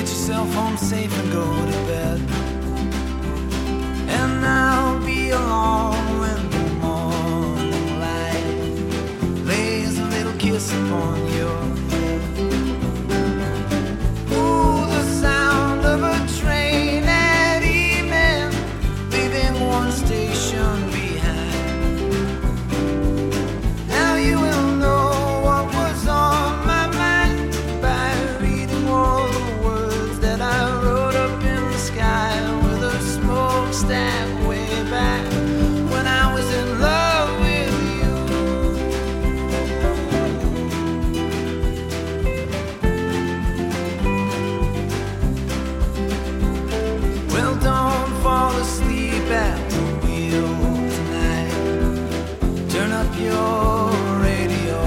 yourself home safe and go to bed. And I'll be along when the morning light lays a little kiss upon your head. Ooh, the sound of a train at evening, leaving one station behind. Now you will know what was on my mind by reading all the words that I wrote up in the sky with a smokestack way back when I was in love with you. Well, don't fall asleep at the wheel tonight. Turn up your radio.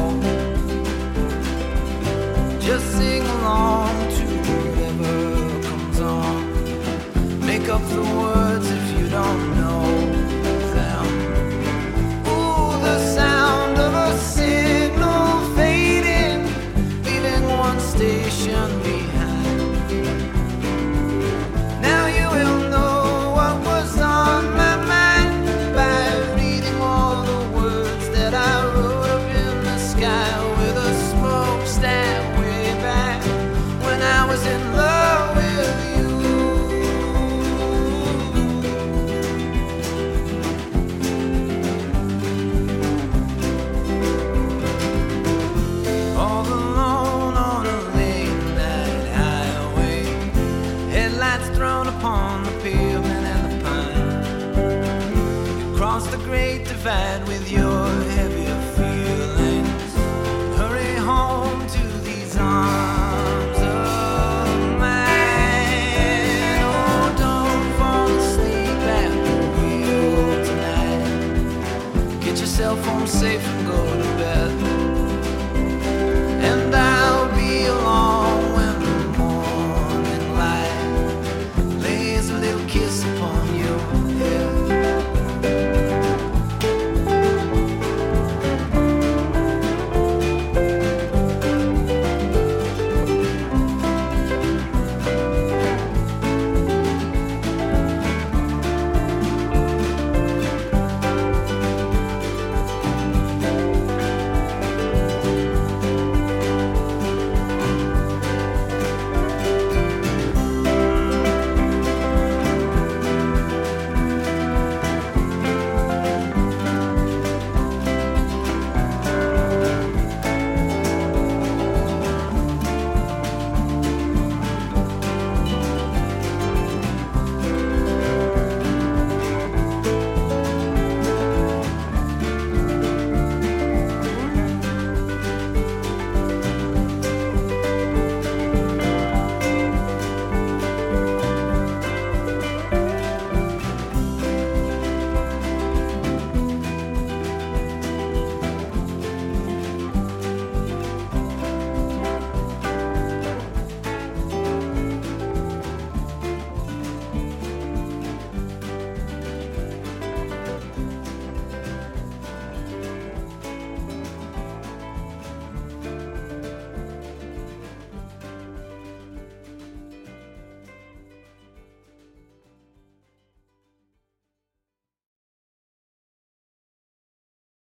Just sing along to whatever comes on. Make up the words if you don't know them. Ooh, the sound of a signal fading, leaving one station behind. Now you will know what was on my mind by reading all the words that I wrote up in the sky with a smokestack way back when I was in love with you. All alone on a late night highway, headlights thrown upon the pavement and the pine. You cross the great divide with your heavy